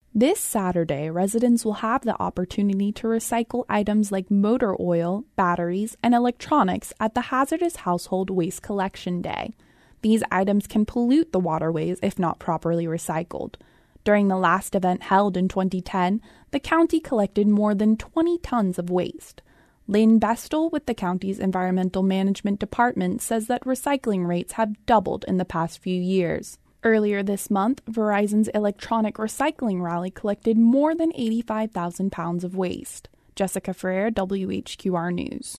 This Saturday, residents will have the opportunity to recycle items like motor oil, batteries, and electronics at the Hazardous Household Waste Collection Day. These items can pollute the waterways if not properly recycled. During the last event held in 2010, the county collected more than 20 tons of waste. Lynn Bestel with the county's Environmental Management Department says that recycling rates have doubled in the past few years. Earlier this month, Verizon's electronic recycling rally collected more than 85,000 pounds of waste. Jessica Ferrer, WHQR News.